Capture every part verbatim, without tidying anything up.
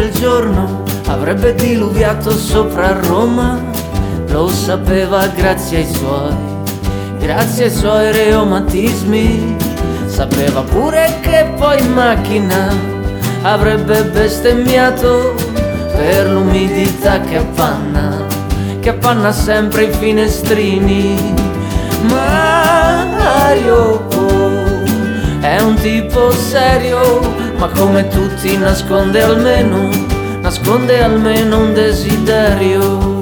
quel giorno avrebbe diluviato sopra Roma. Lo sapeva grazie ai suoi, grazie ai suoi reumatismi. Sapeva pure che poi in macchina avrebbe bestemmiato per l'umidità che appanna, che appanna sempre i finestrini. Mario è un tipo serio, ma come tutti nasconde almeno, nasconde almeno un desiderio.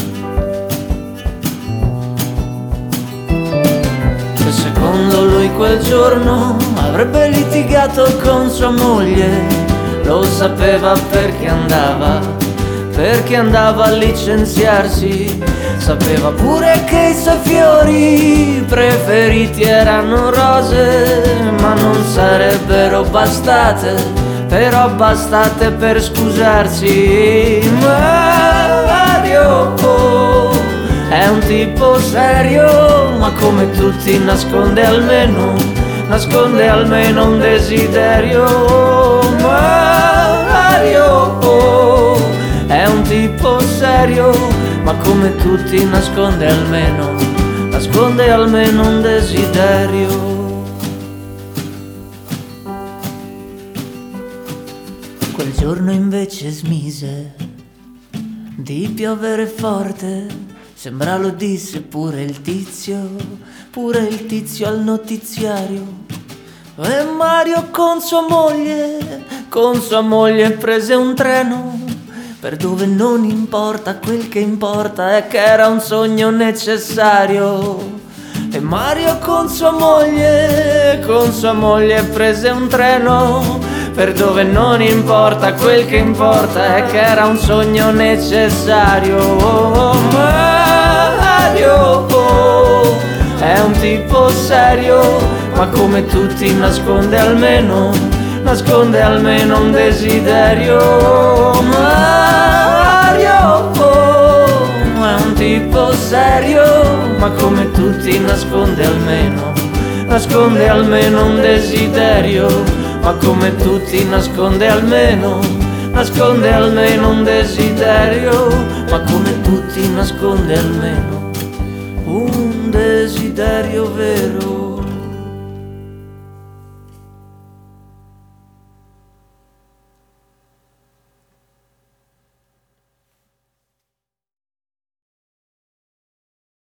E secondo lui quel giorno avrebbe litigato con sua moglie. Lo sapeva perché andava, perché andava a licenziarsi. Sapeva pure che i suoi fiori preferiti erano rose, ma non sarebbero bastate, però bastate per scusarsi. Mario è un tipo serio, ma come tutti nasconde almeno, nasconde almeno un desiderio. Mario è un tipo serio, ma come tutti nasconde almeno, nasconde almeno un desiderio. Quel giorno invece smise di piovere forte, sembra lo disse pure il tizio, pure il tizio al notiziario. E Mario con sua moglie, con sua moglie prese un treno per dove non importa, quel che importa è che era un sogno necessario. E Mario con sua moglie, con sua moglie prese un treno per dove non importa, quel che importa è che era un sogno necessario. Mario è un tipo serio, ma come tutti nasconde almeno, nasconde almeno un desiderio. Mario è un tipo serio, ma come tutti nasconde almeno, nasconde almeno un desiderio. Ma come tutti nasconde almeno, nasconde almeno un desiderio. Ma come tutti nasconde almeno un desiderio vero.